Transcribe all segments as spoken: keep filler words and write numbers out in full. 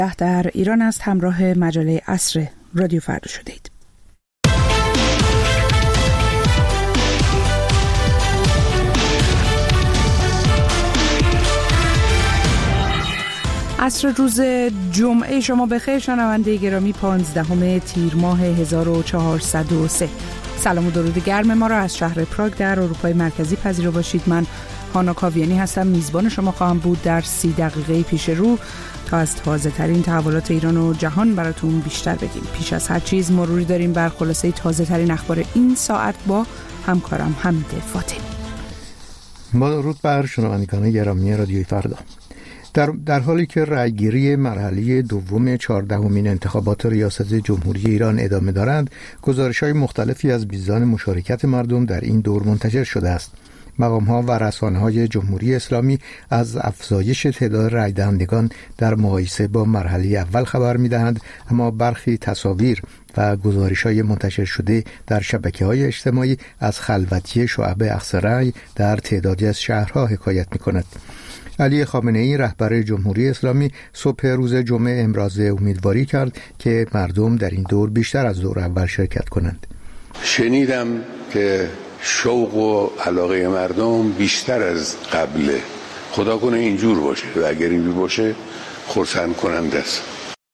در ایران است. همراه مجله عصر رادیو فردا شدید. عصر روز جمعه شما بخیر شنونده گرامی. پانزدهم تیر ماه هزار و چهارصد و سه. سلام و درود گرم ما را از شهر پراگ در اروپای مرکزی پذیرا باشید. من هانا کاویانی هستم، میزبان شما خواهم بود در سی دقیقه پیش رو تا از تازه ترین تحولات ایران و جهان براتون بیشتر بگیم. پیش از هر چیز مروری داریم بر خلاصه تازه ترین اخبار این ساعت با همکارم حمید فاطمی. با درود بر شنوندگان گرامی رادیوی فردا. در, در حالی که رأیگیری مرحله دوم چهاردهمین انتخابات ریاست جمهوری ایران ادامه دارند، گزارش‌های مختلفی از میزان مشارکت مردم در این دور منتشر شده است. مقام‌ها و رسانه‌های جمهوری اسلامی از افزایش تعداد رای دهندگان در مقایسه با مرحله اول خبر می‌دهند، اما برخی تصاویر و گزارش‌های منتشر شده در شبکه‌های اجتماعی از خلوتی شعب اخذ رای در تعدادی از شهرها حکایت می‌کند. علی خامنه‌ای رهبر جمهوری اسلامی صبح روز جمعه امروزه امیدواری کرد که مردم در این دور بیشتر از دور اول شرکت کنند. شنیدم که شوق و علاقه مردم بیشتر از قبله. خدا کنه اینجور باشه و اگر اینجور باشه خرسند کننده است.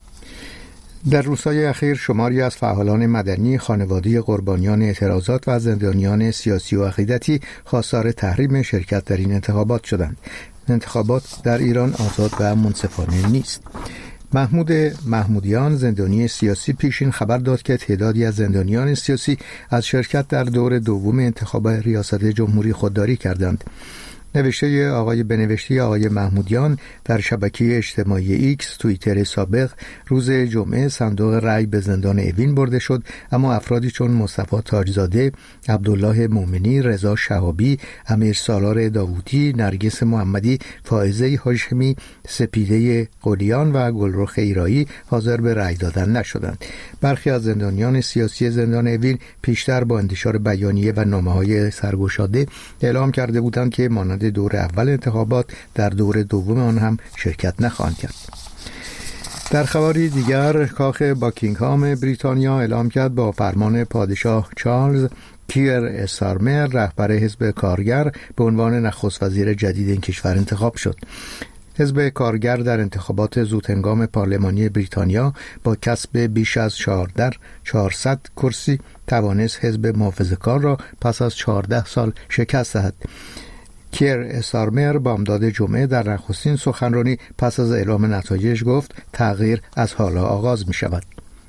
در روزهای اخیر شماری از فعالان مدنی خانواده قربانیان اعتراضات و زندانیان سیاسی و عقیدتی خواستار تحریم شرکت در این انتخابات شدند. انتخابات در ایران آزاد و منصفانه نیست. محمود محمودیان زندانی سیاسی پیشین خبر داد که تعدادی از زندانیان سیاسی از شرکت در دور دوم انتخاب ریاست جمهوری خودداری کردند. نوشته آقای بنوشته آقای محمودیان در شبکه اجتماعی ایکس توییتر سابق روز جمعه صندوق رای به زندان اوین برده شد، اما افرادی چون مصطفی تاجزاده، عبدالله مومنی، رضا شهابی، امیر سالار داوودی، نرگس محمدی، فائزه هاشمی، سپیده قلیان و گلرخ ایرایی حاضر به رای دادن نشدند. برخی از زندانیان سیاسی زندان اوین پیشتر با انتشار بیانیه و نامه‌های سرگشاده اعلام کرده بودند که مانند دور اول انتخابات در دور دوم آن هم شرکت نخواهند کرد. در خبری دیگر، کاخ باکینگهام بریتانیا اعلام کرد با فرمان پادشاه چارلز کیر استارمر رهبر حزب کارگر به عنوان نخست وزیر جدید این کشور انتخاب شد. حزب کارگر در انتخابات زودهنگام پارلمانی بریتانیا با کسب بیش از چهارصد کرسی توانست حزب محافظه‌کار را پس از چهارده سال شکست دهد. کیر استارمر بامداد جمعه در نخستین سخنرانی پس از اعلام نتایج گفت تغییر از حالا آغاز می شود.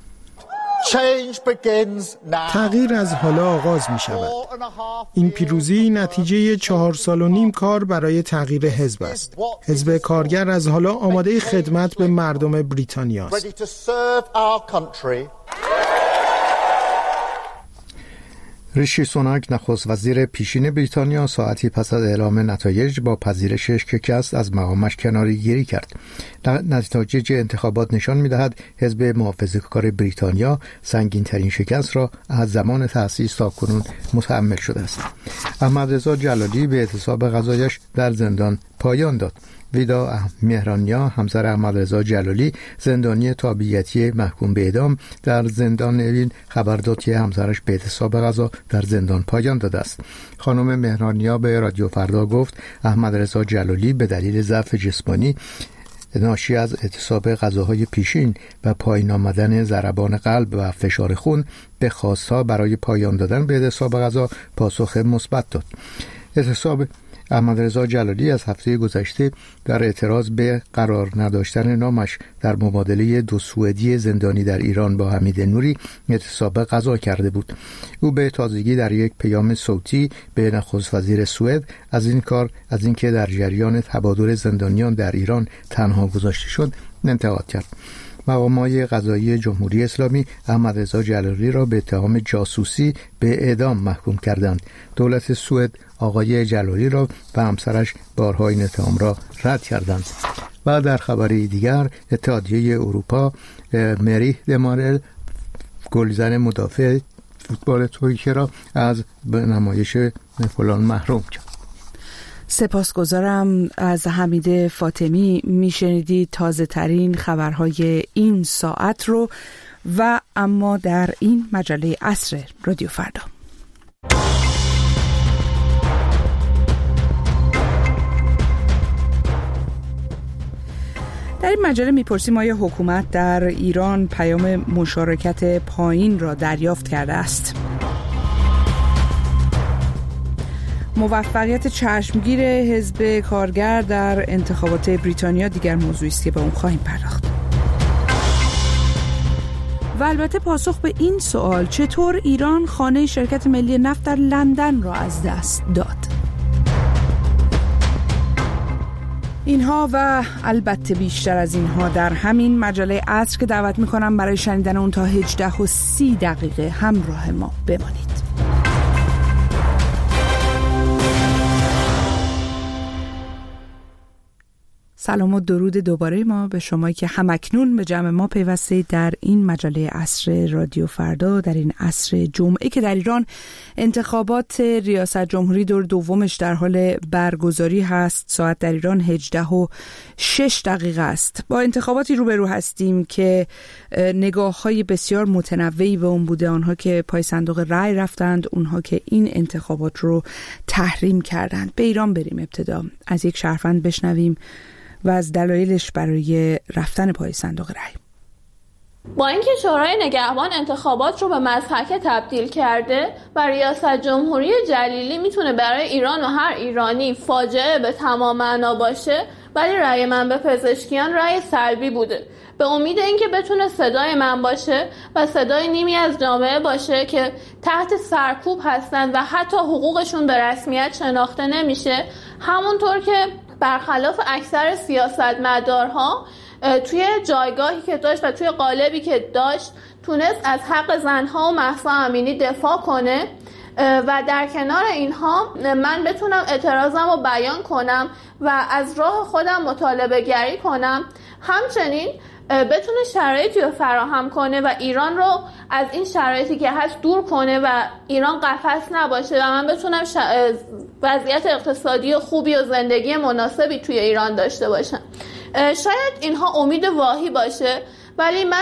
تغییر از حالا آغاز می شود. این پیروزی نتیجه چهار سال و نیم کار برای تغییر حزب است. حزب کارگر از حالا آماده خدمت به مردم بریتانیا است. ریشی سوناک نخست وزیر پیشین بریتانیا ساعتی پس از اعلام نتایج با پذیرش شکست از مقامش کناره‌گیری کرد. نتایج انتخابات نشان می‌دهد حزب محافظه‌کار بریتانیا سنگین‌ترین شکست را از زمان تأسیس تا کنون متحمل شده است. احمد رضا جلالی به اعتصاب قضایش در زندان پایان داد. ویدا مهرانیا همسر احمد رضا جلالی زندانی تابعیتی محکوم به اعدام در زندان اوین خبر داد که همسرش به اعتصاب قضا در زندان پایان داده است. خانم مهرانیا به رادیو فردا گفت احمد رضا جلالی به دلیل ضعف جسمانی ناشی از اعتصاب غذاهای پیشین و پایین آمدن ضربان قلب و فشار خون به خواستها برای پایان دادن به اعتصاب غذا پاسخ مثبت داد. اعتصاب احمد رضا جلالی از هفته گذشته در اعتراض به قرار نداشتن نامش در مبادله دو سوئدی زندانی در ایران با حمید نوری اعتصاب قضا کرده بود. او به تازگی در یک پیام صوتی به نخست وزیر سوئد از این کار از اینکه در جریان تبادل زندانیان در ایران تنها گذاشته شد انتقاد کرد. مقامات قضایی جمهوری اسلامی احمد رضا جلالی را به اتهام جاسوسی به اعدام محکوم کردند. دولت سوئد آقای جلالی را و همسرش بارها این اتهام را رد کردند. و در خبری دیگر اتحادیه اروپا مری دمارل گلزن مدافع فوتبال ترکیه را از نمایش فلان محروم کرد. سپاسگزارم از حمید فاطمی. میشنیدید تازه ترین خبرهای این ساعت رو و اما در این مجله عصر رادیو فردا. در این مجله میپرسیم آیا حکومت در ایران پیام مشارکت پایین را دریافت کرده است؟ موفقیت چشمگیر حزب کارگر در انتخابات بریتانیا دیگر موضوعی است که به اون خواهیم پرداخت. و البته پاسخ به این سوال چطور ایران خانه شرکت ملی نفت در لندن را از دست داد. اینها و البته بیشتر از اینها در همین مجله عصر که دعوت میکنم برای شنیدن اون تا هجده و سی دقیقه همراه ما بمانید. سلام و درود دوباره ما به شمایی که همکنون به جمع ما پیوستید در این مجله عصر رادیو فردا، در این عصر جمعه که در ایران انتخابات ریاست جمهوری دور دومش در حال برگزاری هست. ساعت در ایران هجده و شش دقیقه است. با انتخاباتی روبرو هستیم که نگاه‌های بسیار متنوعی به اون بوده، آنها که پای صندوق رای رفتند، اونها که این انتخابات رو تحریم کردند. به ایران بریم. ابتدا از یک شهروند بشنویم و از دلایلش برای رفتن پای صندوق رای. با اینکه شورای نگهبان انتخابات رو به مضحکه تبدیل کرده و ریاست جمهوری جلیلی میتونه برای ایران و هر ایرانی فاجعه به تمام معنا باشه، ولی رأی من به پزشکیان رأی سلبی بوده، به امید اینکه بتونه صدای من باشه و صدای نیمی از جامعه باشه که تحت سرکوب هستن و حتی حقوقشون به رسمیت شناخته نمیشه، همونطور که برخلاف اکثر سیاستمدارها توی جایگاهی که داشت و توی قالبی که داشت تونست از حق زنها و مهسا امینی دفاع کنه و در کنار اینها من بتونم اعتراضم رو بیان کنم و از راه خودم مطالبه گری کنم، همچنین بتونه شرایطی رو فراهم کنه و ایران رو از این شرایطی که هست دور کنه و ایران قفس نباشه و من بتونم ش... وضعیت اقتصادی خوبی و زندگی مناسبی توی ایران داشته باشم. شاید اینها امید واهی باشه، ولی من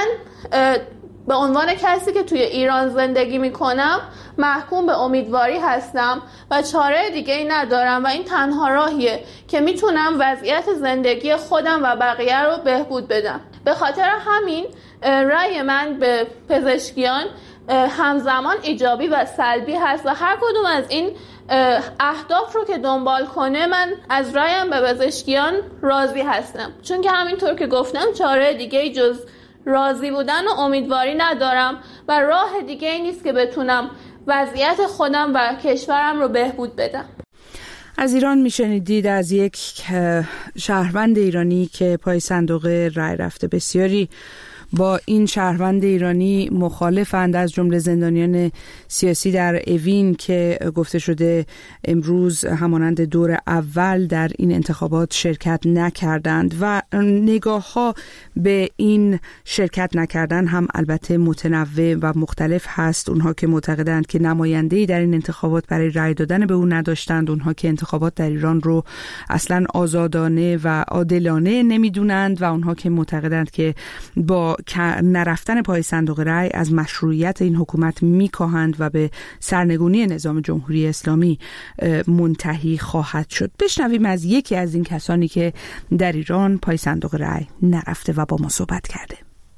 به عنوان کسی که توی ایران زندگی میکنم محکوم به امیدواری هستم و چاره دیگه ای ندارم و این تنها راهیه که میتونم وضعیت زندگی خودم و بقیه رو بهبود بدم. به خاطر همین رأی من به پزشکیان همزمان ایجابی و سلبی هست و هر کدوم از این اهداف رو که دنبال کنه من از رأیم به پزشکیان راضی هستم، چون که همینطور که گفتم چاره دیگه جز راضی بودن و امیدواری ندارم و راه دیگه ای نیست که بتونم وضعیت خودم و کشورم رو بهبود بدم. از ایران میشنیدید از یک شهروند ایرانی که پای صندوق رای رفته. بسیاری با این شهروند ایرانی مخالفند، از جمله زندانیان سیاسی در اوین که گفته شده امروز همانند دور اول در این انتخابات شرکت نکردند و نگاه ها به این شرکت نکردن هم البته متنوع و مختلف هست. اونها که معتقدند که نماینده‌ای در این انتخابات برای رأی دادن به اون نداشتند، اونها که انتخابات در ایران رو اصلا آزادانه و عادلانه نمیدونند و اونها که معتقدند که با نرفتن پای صندوق رای از مشروعیت این حکومت میکاهند و به سرنگونی نظام جمهوری اسلامی منتهی خواهد شد. بشنویم از یکی از این کسانی که در ایران پای صندوق رای نرفته و با ما صحبت کرده.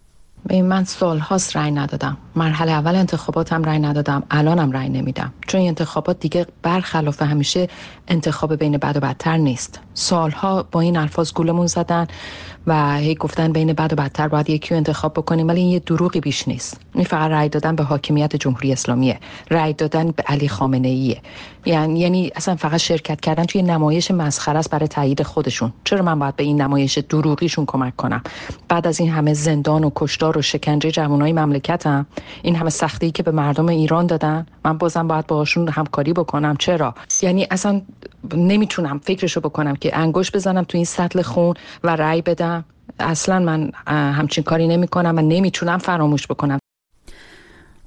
من سال هاست رای ندادم. مرحله اول انتخاباتم رای ندادم، الانم رای نمیدم، چون این انتخابات دیگه برخلاف همیشه انتخاب بین بد و بدتر نیست. سالها با این الفاظ گولمون زدن و هی گفتن بین بد و بدتر باید یکی رو انتخاب بکنیم، ولی این یه دروغی بیش نیست. این فقط رای دادن به حاکمیت جمهوری اسلامیه، رای دادن به علی خامنه ایه. یعنی یعنی اصلا فقط شرکت کردن توی نمایش مسخره است برای تایید خودشون. چرا من باید به این نمایش دروغیشون کمک کنم؟ بعد از این همه زندان و کشتار و شکنجه جوانای مملکتم، این همه سختی که به مردم ایران دادن، من بازم باید باهاشون همکاری بکنم؟ چرا؟ یعنی اصلا نمیتونم فکرشو بکنم که انگشت بزنم تو این سطل خون و رای بدم. اصلا من همچین کاری نمی کنم و نمیتونم فراموش بکنم.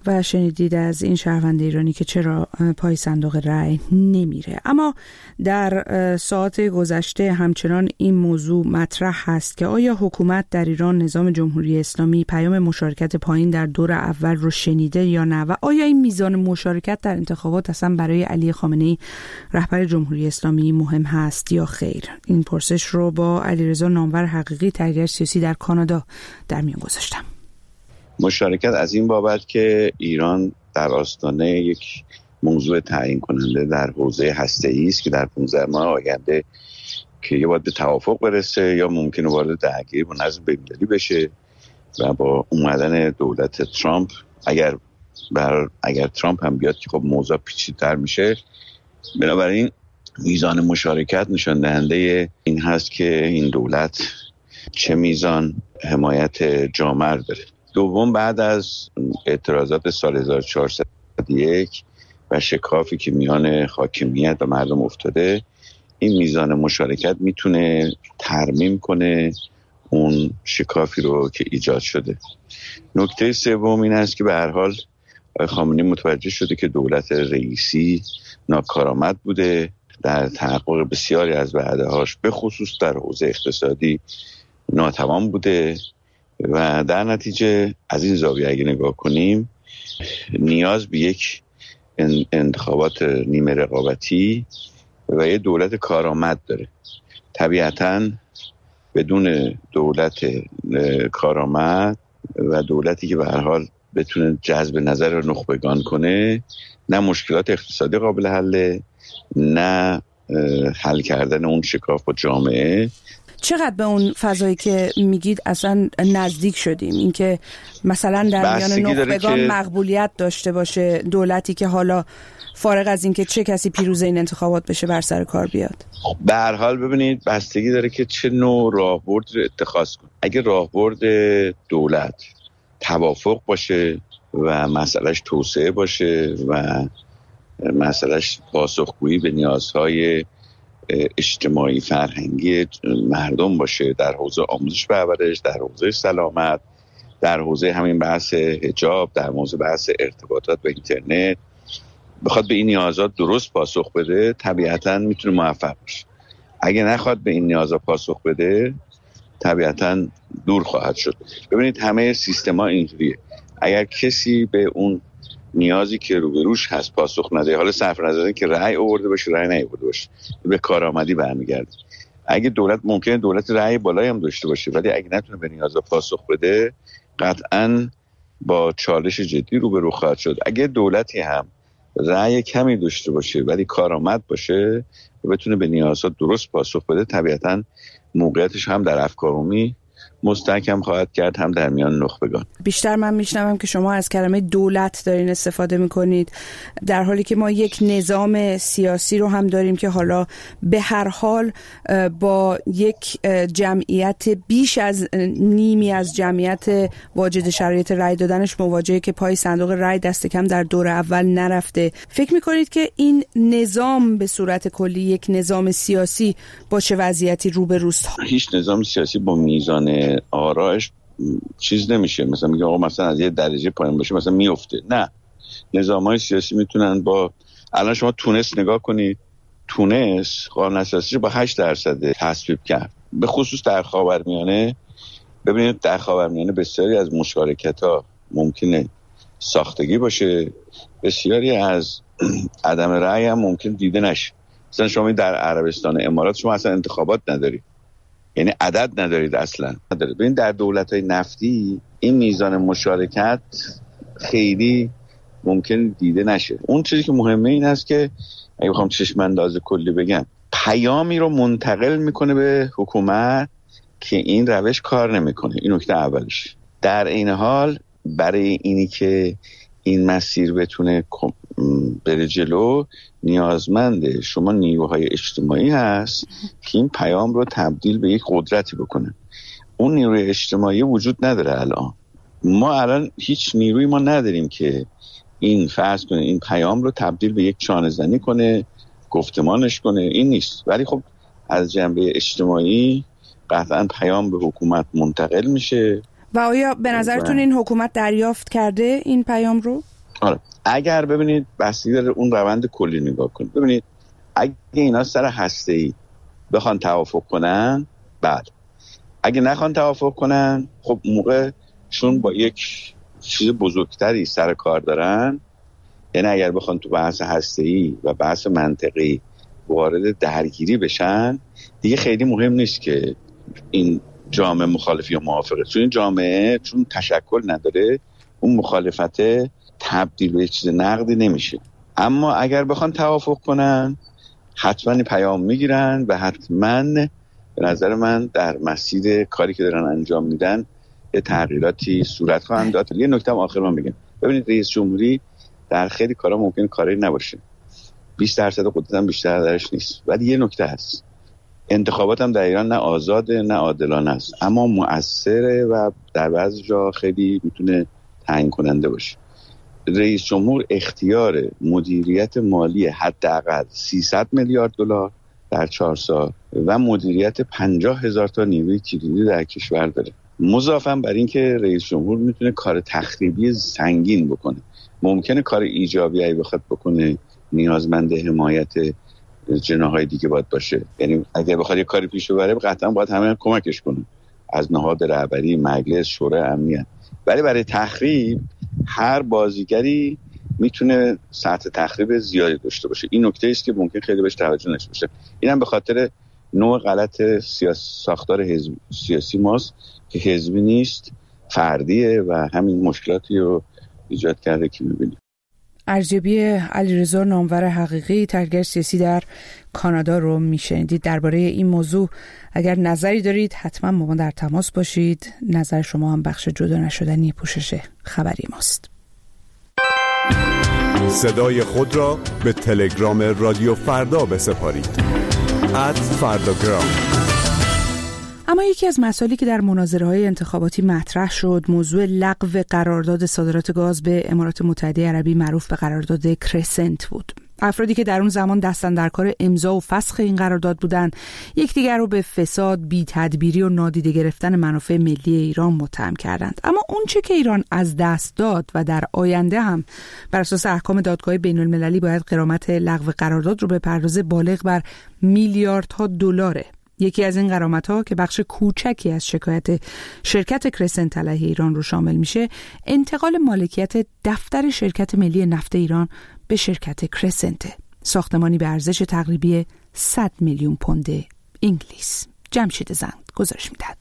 و شنیدید از این شهروند ایرانی که چرا پای صندوق رای نمیره. اما در ساعات گذشته همچنان این موضوع مطرح هست که آیا حکومت در ایران، نظام جمهوری اسلامی پیام مشارکت پایین در دور اول رو شنیده یا نه و آیا این میزان مشارکت در انتخابات اصلا برای علی خامنه‌ای رهبر جمهوری اسلامی مهم هست یا خیر؟ این پرسش رو با علیرضا نامور حقیقی، تحلیلگر سیاسی در کانادا، در میان گذاشتم. مشارکت از این بابت که ایران در آستانه یک موضوع تعیین کننده در حوزه هسته‌ای است که در پانزده ماه آینده که یا باید به توافق برسه یا ممکنه وارد درگیری با نظم بین‌المللی بشه و با اومدن دولت ترامپ، اگر بر اگر ترامپ هم بیاد که خب موضوع پیچیده‌تر میشه، بنابراین میزان مشارکت نشان دهنده این هست که این دولت چه میزان حمایت جامعه داره. دوم، بعد از اعتراضات سال هزار و چهارصد و یک و شکافی که میان حاکمیت و مردم افتاده، این میزان مشارکت میتونه ترمیم کنه اون شکافی رو که ایجاد شده. نکته سوم این است که به هر حال آقای خامنه‌ای متوجه شده که دولت رئیسی ناکارآمد بوده در تحقق بسیاری از وعده‌هاش، به خصوص در حوزه اقتصادی ناتوان بوده و در نتیجه از این زاویه اگه نگاه کنیم نیاز به یک انتخابات نیمه رقابتی و یک دولت کارآمد داره. طبیعتاً بدون دولت کارآمد و دولتی که به هر حال بتونه جذب نظر نخبگان کنه، نه مشکلات اقتصادی قابل حله، نه حل کردن اون شکاف با جامعه. چقدر به اون فضایی که میگید اصلا نزدیک شدیم؟ اینکه مثلا در میان نخبگان که مقبولیت داشته باشه دولتی که حالا فارغ از اینکه چه کسی پیروز این انتخابات بشه بر سر کار بیاد؟ به هر حال ببینید بستگی داره که چه نوع راهبرد رو اتخاذ کنه. اگه راهبرد دولت توافق باشه و مسئلهش توسعه باشه و مسئلهش پاسخگویی به نیازهای اجتماعی فرهنگی مردم باشه، در حوزه آموزش و پرورش، در حوزه سلامت، در حوزه همین بحث حجاب، در موضوع بحث ارتباطات و اینترنت، بخواد به این نیازات درست پاسخ بده، طبیعتاً میتونه موفق بشه. اگه نخواد به این نیازات پاسخ بده، طبیعتاً دور خواهد شد. ببینید همه سیستما اینجوریه. اگر کسی به اون نیازی که روبروش هست پاسخ نده، حالا صرف نظر که رأی آورده باشه رأی نیاورده باشه، به کارآمدی برمیگرده. اگه دولت ممکنه دولت رأی بالایی هم داشته باشه ولی اگه نتونه به نیازا پاسخ بده، قطعاً با چالش جدی روبرو خواهد شد. اگه دولتی هم رأی کمی داشته باشه ولی کارآمد باشه و بتونه به نیازها درست پاسخ بده، طبیعتاً موقعیتش هم در افکار عمومی مستحکم خواهد کرد، هم در میان نخبگان. بیشتر من میشنوم که شما از کلمه دولت دارین استفاده میکنید، در حالی که ما یک نظام سیاسی رو هم داریم که حالا به هر حال با یک جمعیت بیش از نیمی از جمعیت واجد شرایط رأی دادنش مواجهه که پای صندوق رأی دست کم در دور اول نرفته. فکر میکنید که این نظام به صورت کلی، یک نظام سیاسی با چه وضعیتی روبروست؟ هیچ نظام سیاسی با میزان آرایش چیز نمیشه، مثلا میگه آقا مثلا از یه درجه پایین باشه مثلا میفته. نه، نظام‌های سیاسی میتونن با، الان شما تونس نگاه کنید، تونس قانون اساسیش با هشت درصد تصویب کرد، به خصوص در خاورمیانه. ببینید در خاورمیانه بسیاری از مشارکت‌ها ممکنه ساختگی باشه، بسیاری از عدم رأی هم ممکن دیده نشه. مثلا شما در عربستان امارات شما اصلا انتخابات نداری، یعنی عدد ندارید اصلا ندارید. ببین در دولت‌های نفتی این میزان مشارکت خیلی ممکن دیده نشه. اون چیزی که مهمه این است که اگه بخوام چشم انداز کلی بگم، پیامی رو منتقل میکنه به حکومت که این روش کار نمیکنه. این نکته اولش. در این حال برای اینی که این مسیر بتونه بره جلو، نیازمنده شما نیروهای اجتماعی هست که این پیام رو تبدیل به یک قدرتی بکنه. اون نیروی اجتماعی وجود نداره الان. ما الان هیچ نیروی ما نداریم که این فرض کنه این پیام رو تبدیل به یک چانه زنی کنه، گفتمانش کنه. این نیست. ولی خب از جنبه اجتماعی قطعا پیام به حکومت منتقل میشه. و آیا به نظرتون این حکومت دریافت کرده این پیام رو؟ حالا اگر ببینید بستگی داره اون روند کلی نگاه کنید. ببینید اگه اینا سر هسته‌ای بخوان توافق کنن، بعد اگه نخوان توافق کنن، خب موقع چون با یک چیز بزرگتری سر کار دارن، یعنی اگر بخوان تو بحث هسته‌ای و بحث منطقی وارد درگیری بشن، دیگه خیلی مهم نیست که این جامعه مخالفی یا موافقه، چون این جامعه چون تشکل نداره، اون مخالفت تبدیل به چیز نقدی نمیشه. اما اگر بخوان توافق کنن، حتما پیام میگیرن و حتما به نظر من در مسیر کاری که دارن انجام میدن یه تغییراتی صورت خواهند داد. یه نکته آخر من بگم، ببینید رئیس جمهوری در خیلی کارا ممکن کاری نباشه، بیست درصد قدرت هم بیشتر درش نیست، ولی یه نکته هست، انتخابات هم در ایران نه آزاده نه عادلانه است، اما مؤثره و در بعضی جا خیلی میتونه تعیین کننده باشه. رئیس جمهور اختیار مدیریت مالی حداقل سیصد میلیارد دلار در چهار سال و مدیریت پنجاه هزار تا نیروی کلیدی در کشور داره. مضافاً بر این که رئیس جمهور میتونه کار تخریبی سنگین بکنه، ممکنه کار ایجابی ای بخواد بکنه نیازمند حمایت جناح‌های دیگه باید باشه، یعنی اگه بخواد یه کاری پیش ببره قطعاً باید همه کمکش کنن، از نهاد رهبری، مجلس، شورای امنیت. ولی برای تخریب هر بازیگری میتونه سطح تخریب زیادی داشته باشه. این نکته است که ممکن خیلی بهش توجه نشه باشه. اینم به خاطر نوع غلط سیاس ساختار حزب سیاسی ماست که حزبی نیست، فردیه و همین مشکلاتی رو ایجاد کرده که می‌بینیم. ارزیابی علیرضا نامور حقیقی، تحلیلگر سیاسی در کانادا رو میشنیدید. درباره این موضوع اگر نظری دارید حتما با ما در تماس باشید. نظر شما هم بخش جدا نشدنی پوشش خبری ماست. صدای خود را به تلگرام رادیو فردا بسپارید. ات فرداگرام. اما یکی از مسائلی که در مناظره‌های انتخاباتی مطرح شد موضوع لغو قرارداد صادرات گاز به امارات متحده عربی معروف به قرارداد کرسنت بود. افرادی که در اون زمان دستن در کار امضا و فسخ این قرارداد بودند، یکدیگر رو به فساد، بی‌تدبیری و نادیده گرفتن منافع ملی ایران متهم کردند. اما اون چه که ایران از دست داد و در آینده هم بر اساس احکام دادگاه بین‌المللی باید غرامت لغو قرارداد رو بپردازه، بالغ بر میلیاردها دلاره. یکی از این غرامت‌ها که بخش کوچکی از شکایت شرکت کرسنت علیه ایران رو شامل میشه، انتقال مالکیت دفتر شرکت ملی نفت ایران به شرکت کرسنت، ساختمانی به ارزش تقریبی صد میلیون پوند انگلیس. جمشید زند گزارش میدهد.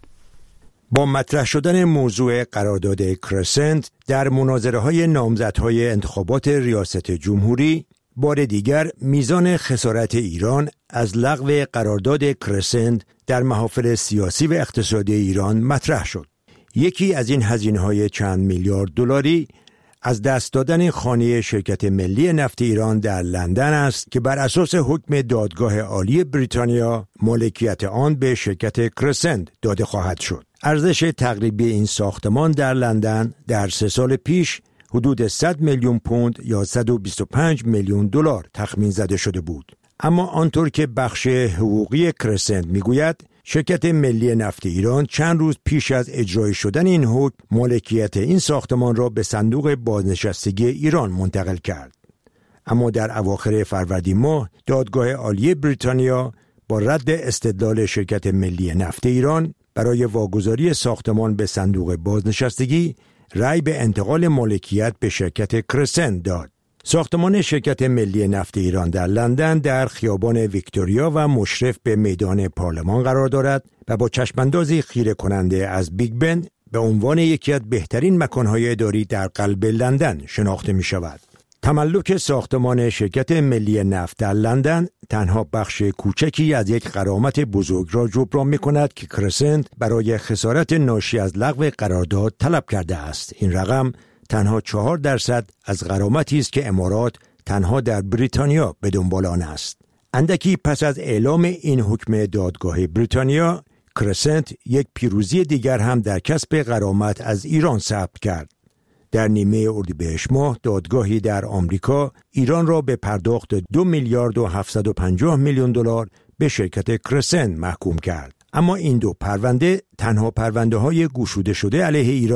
با مطرح شدن موضوع قرارداد کرسنت در مناظره‌های نامزدهای انتخابات ریاست جمهوری، بار دیگر میزان خسارت ایران از لغو قرارداد کرسنت در محافل سیاسی و اقتصادی ایران مطرح شد. یکی از این هزینه‌های چند میلیارد دلاری از دست دادن خانه شرکت ملی نفت ایران در لندن است که بر اساس حکم دادگاه عالی بریتانیا مالکیت آن به شرکت کرسنت داده خواهد شد. ارزش تقریبی این ساختمان در لندن در سه سال پیش حدود صد میلیون پوند یا صد و بیست و پنج میلیون دلار تخمین زده شده بود. اما آنطور که بخش حقوقی کرسنت میگوید، شرکت ملی نفت ایران چند روز پیش از اجرای شدن این حکم مالکیت این ساختمان را به صندوق بازنشستگی ایران منتقل کرد. اما در اواخر فروردین ماه دادگاه عالی بریتانیا با رد استدلال شرکت ملی نفت ایران برای واگذاری ساختمان به صندوق بازنشستگی رأی به انتقال مالکیت به شرکت کرسنت داد. ساختمان شرکت ملی نفت ایران در لندن در خیابان ویکتوریا و مشرف به میدان پارلمان قرار دارد و با چشماندازی خیره کننده از بیگ بن به عنوان یکی از بهترین مکانهای اداری در قلب لندن شناخته می شود. تملک ساختمان شرکت ملی نفت در لندن تنها بخش کوچکی از یک غرامت بزرگ را جبران می کند که کرسنت برای خسارت ناشی از لغو قرارداد طلب کرده است. این رقم تنها چهار درصد از غرامتی است که امارات تنها در بریتانیا به دنبال آن است. اندکی پس از اعلام این حکم دادگاه بریتانیا، کرسنت یک پیروزی دیگر هم در کسب غرامت از ایران ثبت کرد. در نیمه اردیبهشت ماه دادگاهی در آمریکا ایران را به پرداخت دو میلیارد و هفتصد و پنجاه میلیون دلار به شرکت کرسنت محکوم کرد. اما این دو پرونده تنها پرونده های گشوده شده علیه ایران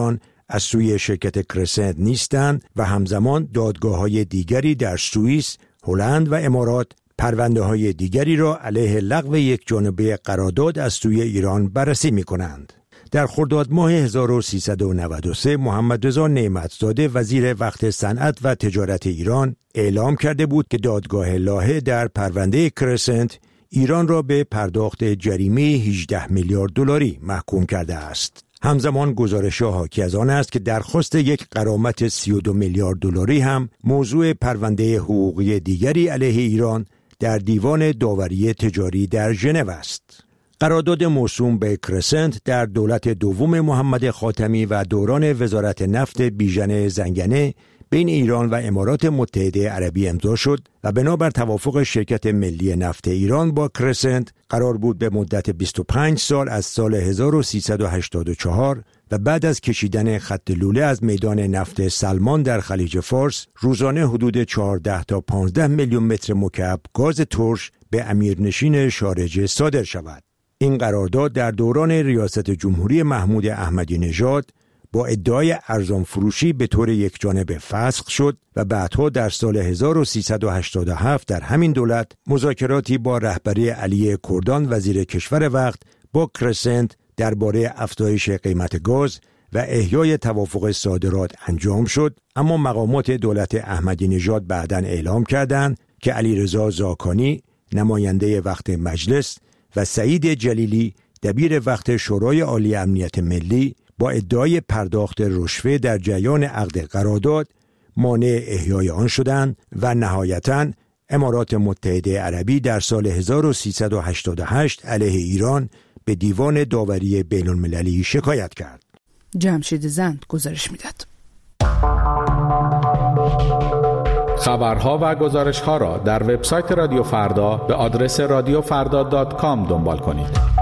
از سوی شرکت کرسنت نیستند و همزمان دادگاه‌های دیگری در سوئیس، هلند و امارات پرونده‌های دیگری را علیه لغو یک جانبه قرارداد از سوی ایران بررسی می‌کنند. در خرداد ماه هزار و سیصد و نود و سه محمد رضا نعمتزاده وزیر وقت صنعت و تجارت ایران اعلام کرده بود که دادگاه لاهه در پرونده کرسنت ایران را به پرداخت جریمه هجده میلیارد دلاری محکوم کرده است. همزمان گزارش‌ها حاکی از آن است که درخواست یک غرامت سی و دو میلیارد دلاری هم موضوع پرونده حقوقی دیگری علیه ایران در دیوان داوری تجاری در ژنو است. قرارداد موسوم به کرسنت در دولت دوم محمد خاتمی و دوران وزارت نفت بیژن زنگنه بین ایران و امارات متحده عربی امضا شد و بنابر توافق شرکت ملی نفت ایران با کرسنت قرار بود به مدت بیست و پنج سال از سال هزار و سیصد و هشتاد و چهار و بعد از کشیدن خط لوله از میدان نفت سلمان در خلیج فارس روزانه حدود چهارده تا پانزده میلیون متر مکعب گاز ترش به امیرنشین شارجه صادر شود. این قرارداد در دوران ریاست جمهوری محمود احمدی نژاد با ادعای ارزان فروشی به طور یکجانبه فسخ شد و بعدها در سال هزار و سیصد و هشتاد و هفت در همین دولت مذاکراتی با رهبری علی کردان وزیر کشور وقت با کرسنت درباره افزایش قیمت گاز و احیای توافق صادرات انجام شد، اما مقامات دولت احمدی نژاد بعداً اعلام کردند که علیرضا زاکانی نماینده وقت مجلس و سعید جلیلی دبیر وقت شورای عالی امنیت ملی با ادعای پرداخت رشوه در جریان عقد قرارداد مانع احیای آن شدند و نهایتاً امارات متحده عربی در سال هزار و سیصد و هشتاد و هشت علیه ایران به دیوان داوری بین المللی شکایت کرد. جمشید زند گزارش میداد. خبرها و گزارش‌ها را در وبسایت رادیو فردا به آدرس رادیو فردا دات کام دنبال کنید.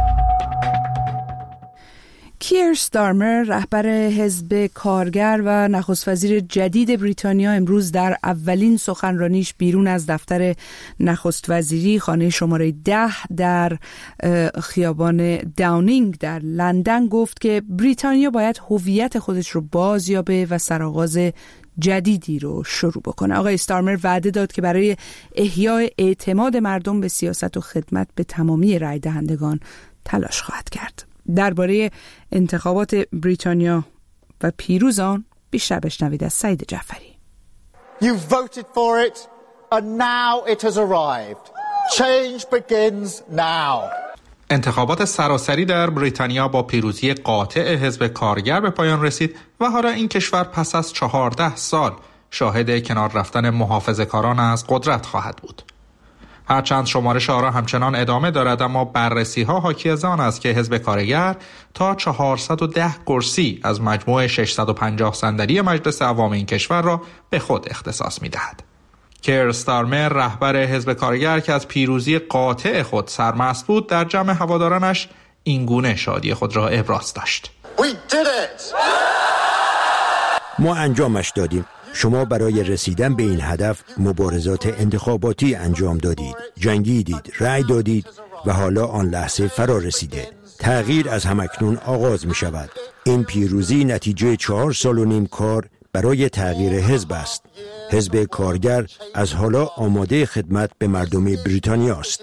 کیر استارمر رهبر حزب کارگر و نخست وزیر جدید بریتانیا امروز در اولین سخنرانیش بیرون از دفتر نخست وزیری خانه شماره ده در خیابان داونینگ در لندن گفت که بریتانیا باید هویت خودش رو بازیابه و سرآغاز جدیدی رو شروع بکنه. آقای استارمر وعده داد که برای احیای اعتماد مردم به سیاست و خدمت به تمامی رای دهندگان تلاش خواهد کرد. درباره انتخابات بریتانیا و پیروز آن بیشتر بشنوید از سعید جعفری. You voted for it and now it has arrived. Change begins now. انتخابات سراسری در بریتانیا با پیروزی قاطع حزب کارگر به پایان رسید و حالا این کشور پس از چهارده سال شاهد کنار رفتن محافظه‌کاران از قدرت خواهد بود. هرچند شمارش آرا همچنان ادامه دارد، اما بررسی‌ها حاکی از آن است که حزب کارگر تا چهارصد و ده کرسی از مجموع ششصد و پنجاه صندلی مجلس عوام این کشور را به خود اختصاص می‌دهد. کیر استارمر رهبر حزب کارگر که از پیروزی قاطع خود سرمست بود در جمع هوادارانش اینگونه شادی خود را ابراز داشت. We did it! ما انجامش دادیم. شما برای رسیدن به این هدف مبارزات انتخاباتی انجام دادید، جنگیدید، رأی دادید و حالا آن لحظه فرا رسیده. تغییر از همکنون آغاز می شود. این پیروزی نتیجه چهار سال و نیم کار برای تغییر حزب است. حزب کارگر از حالا آماده خدمت به مردم بریتانیا است.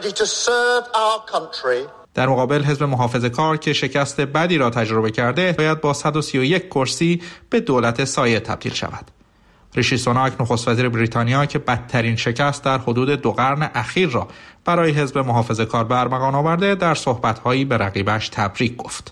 در مقابل حزب محافظه‌کار که شکست بدی را تجربه کرده باید با صد و سی و یک کرسی به دولت سایه تبدیل شود. ریشی سوناک نخست وزیر بریتانیا که بدترین شکست در حدود دو قرن اخیر را برای حزب محافظه‌کار به ارمغان آورده در صحبت‌هایی به رقیبش تبریک گفت.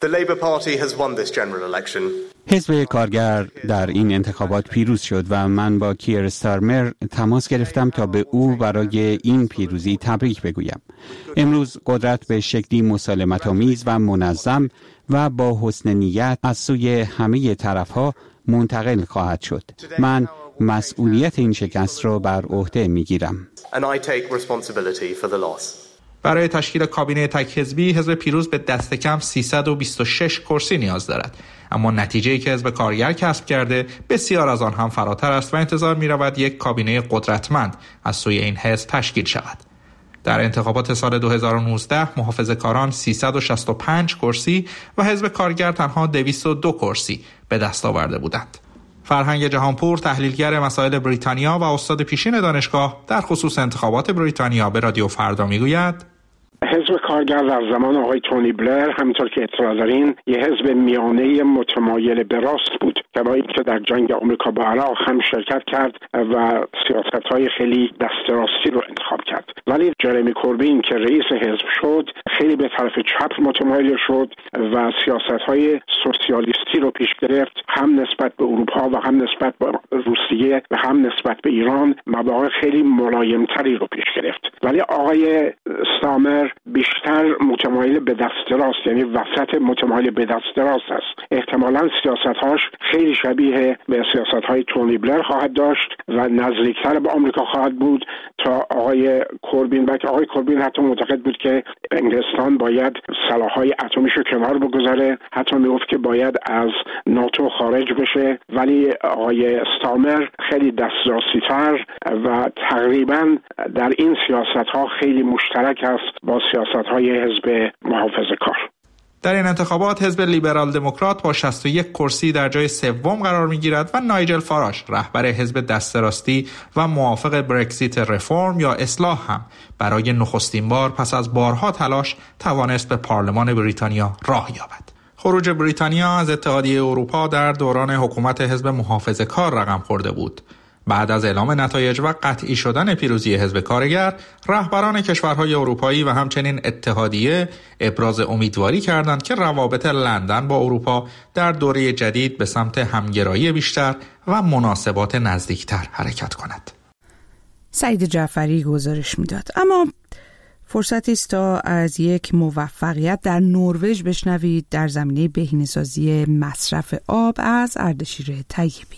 حزب کارگر در این انتخابات پیروز شد و من با کیر استارمر تماس گرفتم تا به او برای این پیروزی تبریک بگویم. امروز قدرت به شکلی مسالمت‌آمیز و منظم و با حسن نیت از سوی همه طرف‌ها منتقل خواهد شد. من مسئولیت این شکست را بر عهده می‌گیرم. برای تشکیل کابینه تک حزبی حزب پیروز به دست کم سیصد و بیست و شش کرسی نیاز دارد، اما نتیجه‌ای که حزب کارگر کسب کرده بسیار از آن هم فراتر است و انتظار می‌رود یک کابینه قدرتمند از سوی این حزب تشکیل شود. در انتخابات سال دو هزار و نوزده محافظه‌کاران سیصد و شصت و پنج کرسی و حزب کارگر تنها دویست و دو کرسی به دست آورده بودند. فرهنگ جهانپور، تحلیلگر مسائل بریتانیا و استاد پیشین دانشگاه در خصوص انتخابات بریتانیا به رادیو فردا میگوید: حزب کارگر در زمان آقای تونی بلر همینطور که اطلاع دارین یه حزب میانه متمایل به راست بود که با اینکه در جنگ آمریکا با عراق هم شرکت کرد و سیاست‌های خیلی دست راستی رو انتخاب کرد، ولی جرمی کوربین که رئیس حزب شد خیلی به طرف چپ متمایل شد و سیاست‌های سوسیالیستی رو پیش گرفت، هم نسبت به اروپا و هم نسبت به روسیه و هم نسبت به ایران مواقع خیلی ملایمتری رو پیش گرفت. ولی آقای استامر بیشتر متمایل به دست راست، یعنی وسط متمایل به دست راست است. احتمالاً سیاست‌هاش خیلی شبیه به سیاست‌های تونی بلر خواهد داشت و نزدیکتر به آمریکا خواهد بود تا آقای کوربین. بلکه آقای کوربین حتی معتقد بود که انگلستان باید سلاح‌های اتمیش رو کنار بگذاره، حتی میگفت که باید از ناتو خارج بشه. ولی آقای استامر خیلی دسترسی‌تر و تقریباً در این سیاست‌ها خیلی مشترک است با سیاست‌های حزب محافظه‌کار. در این انتخابات حزب لیبرال دموکرات با شصت و یک کرسی در جای سوم قرار می‌گیرد و نایجل فاراج رهبر حزب دست راستی و موافق برگزیت رفرم یا اصلاح هم برای نخستین بار پس از بارها تلاش توانست به پارلمان بریتانیا راه یابد. خروج بریتانیا از اتحادیه اروپا در دوران حکومت حزب محافظه‌کار رقم خورده بود. بعد از اعلام نتایج و قطعی شدن پیروزی حزب کارگر، رهبران کشورهای اروپایی و همچنین اتحادیه ابراز امیدواری کردند که روابط لندن با اروپا در دوره جدید به سمت همگرایی بیشتر و مناسبات نزدیکتر حرکت کند. سعید جعفری گزارش میداد. اما فرصتی است تا از یک موفقیت در نروژ بشنوید در زمینه بهینه‌سازی مصرف آب از اردشیر طیبی.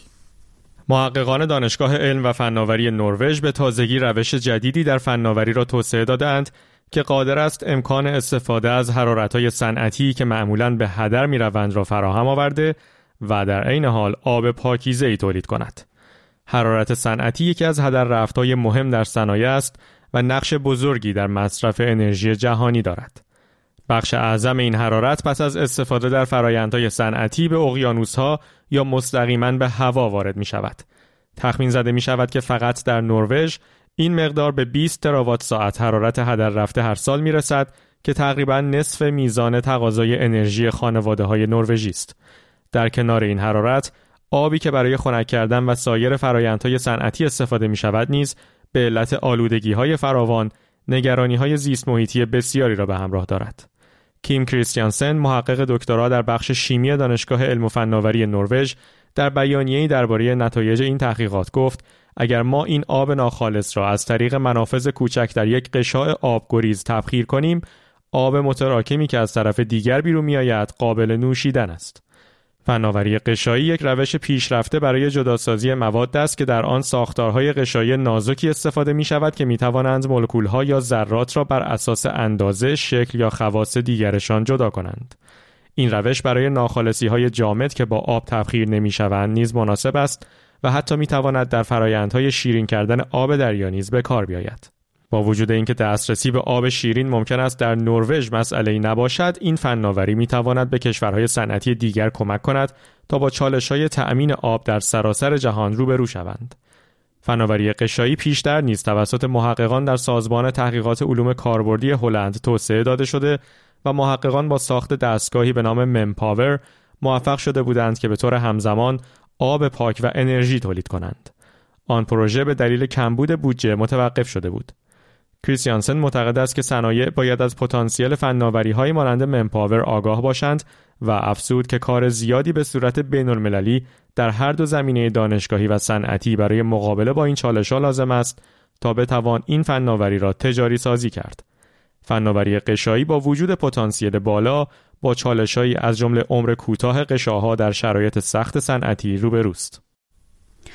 محققان دانشگاه علم و فناوری نروژ به تازگی روش جدیدی در فناوری را توسعه دادند که قادر است امکان استفاده از حرارت‌های صنعتی که معمولاً به هدر می‌روند را فراهم آورده و در عین حال آب پاکیزه‌ای تولید کند. حرارت صنعتی یکی از هدر رفت‌های مهم در صنایع است و نقش بزرگی در مصرف انرژی جهانی دارد. بخش اعظم این حرارت پس از استفاده در فرآیندهای صنعتی به اقیانوس‌ها یا مستقیما به هوا وارد می شود. تخمین زده می شود که فقط در نروژ این مقدار به بیست تراوات ساعت حرارت هدر رفته هر سال می رسد که تقریبا نصف میزان تقاضای انرژی خانواده‌های نروژی است. در کنار این حرارت، آبی که برای خنک کردن و سایر فرآیندهای صنعتی استفاده می شود نیز به علت آلودگی‌های فراوان، نگرانی‌های زیست محیطی بسیاری را به همراه دارد. کیم کریستیانسن، محقق دکترا در بخش شیمی دانشگاه علم و فناوری نروژ، در بیانیه‌ای درباره نتایج این تحقیقات گفت: اگر ما این آب ناخالص را از طریق منافذ کوچک در یک قشاع آبگریز تبخیر کنیم، آب متراکمی که از طرف دیگر بیرون می‌آید قابل نوشیدن است. فناوری قشایی یک روش پیشرفته برای جداسازی مواد است که در آن ساختارهای قشایی نازکی استفاده می شود که می توانند مولکول‌ها یا ذرات را بر اساس اندازه، شکل یا خواص دیگرشان جدا کنند. این روش برای ناخالصی‌های جامد که با آب تبخیر نمی شوند نیز مناسب است و حتی می تواند در فرآیندهای شیرین کردن آب دریا نیز به کار بیاید. با وجود اینکه دسترسی به آب شیرین ممکن است در نروژ مسئله‌ای نباشد، این فناوری می‌تواند به کشورهای صنعتی دیگر کمک کند تا با چالش‌های تأمین آب در سراسر جهان روبرو شوند. فناوری قشایی پیشتر نیز توسط محققان در سازمان تحقیقات علوم کاربردی هلند توسعه داده شده و محققان با ساخت دستگاهی به نام ممپاور موفق شده بودند که به طور همزمان آب پاک و انرژی تولید کنند. آن پروژه به دلیل کمبود بودجه متوقف شده بود. کریستیانسن معتقد است که صنایع باید از پتانسیل فناوری‌های مانند ممپاور آگاه باشند و افزود که کار زیادی به صورت بین‌المللی در هر دو زمینه دانشگاهی و صنعتی برای مقابله با این چالش‌ها لازم است تا بتوان این فناوری را تجاری سازی کرد. فناوری قشایی با وجود پتانسیل بالا با چالش‌هایی از جمله عمر کوتاه قشاها در شرایط سخت صنعتی روبروست.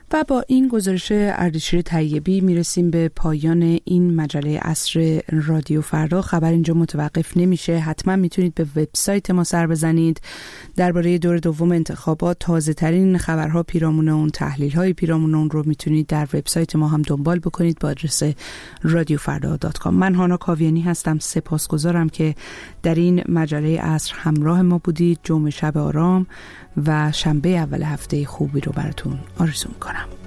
و با این گزارش اردشیر طیبی میرسیم به پایان این مجله عصر رادیو فردا. خبر اینجا متوقف نمیشه، حتما میتونید به وبسایت ما سر بزنید. درباره دور دوم انتخابات تازه ترین خبرها پیرامون اون، تحلیل های پیرامون اون رو میتونید در وبسایت ما هم دنبال بکنید با آدرس رادیو فردا دات کام. من هانا کاویانی هستم، سپاسگزارم که در این مجله عصر همراه ما بودید. جمعه شب آرام و شنبه اول هفته خوبی رو براتون آرزو میکنم.